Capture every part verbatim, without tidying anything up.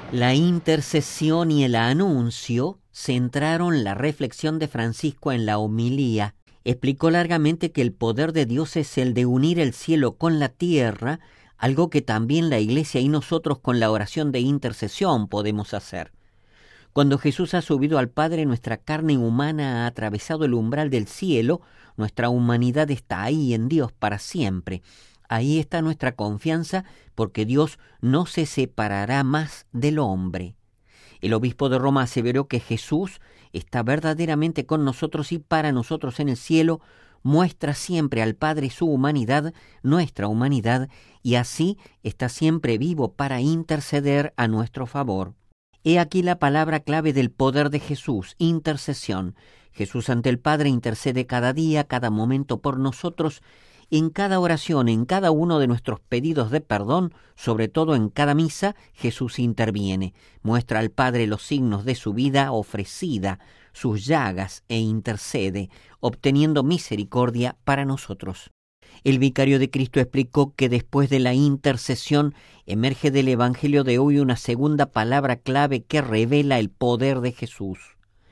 La intercesión y el anuncio centraron la reflexión de Francisco en la homilía. Explicó largamente que el poder de Dios es el de unir el cielo con la tierra, algo que también la Iglesia y nosotros con la oración de intercesión podemos hacer. Cuando Jesús ha subido al Padre, nuestra carne humana ha atravesado el umbral del cielo, nuestra humanidad está ahí en Dios para siempre. Ahí está nuestra confianza, porque Dios no se separará más del hombre. El obispo de Roma aseveró que Jesús está verdaderamente con nosotros y para nosotros en el cielo, muestra siempre al Padre su humanidad, nuestra humanidad, y así está siempre vivo para interceder a nuestro favor. He aquí la palabra clave del poder de Jesús, intercesión. Jesús ante el Padre intercede cada día, cada momento por nosotros, en cada oración, en cada uno de nuestros pedidos de perdón, sobre todo en cada misa, Jesús interviene, muestra al Padre los signos de su vida ofrecida, sus llagas, e intercede, obteniendo misericordia para nosotros. El vicario de Cristo explicó que después de la intercesión emerge del Evangelio de hoy una segunda palabra clave que revela el poder de Jesús: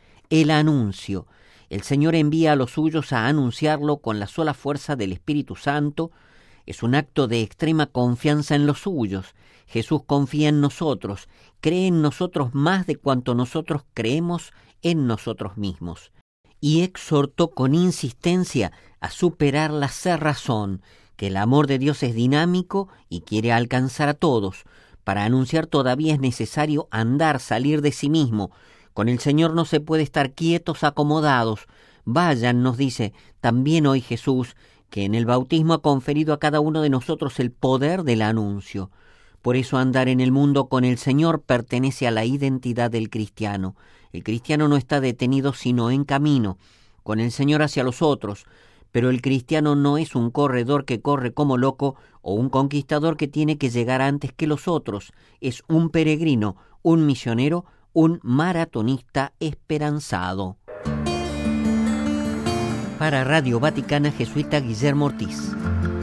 el anuncio. El Señor envía a los suyos a anunciarlo con la sola fuerza del Espíritu Santo. Es un acto de extrema confianza en los suyos. Jesús confía en nosotros, cree en nosotros más de cuanto nosotros creemos en nosotros mismos. Y exhortó con insistencia a superar la cerrazón, que el amor de Dios es dinámico y quiere alcanzar a todos. Para anunciar todavía es necesario andar, salir de sí mismo. Con el Señor no se puede estar quietos, acomodados. Vayan, nos dice también hoy Jesús, que en el bautismo ha conferido a cada uno de nosotros el poder del anuncio. Por eso andar en el mundo con el Señor pertenece a la identidad del cristiano. El cristiano no está detenido sino en camino, con el Señor hacia los otros, pero el cristiano no es un corredor que corre como loco o un conquistador que tiene que llegar antes que los otros. Es un peregrino, un misionero, un maratonista esperanzado. Para Radio Vaticana, jesuita Guillermo Ortiz.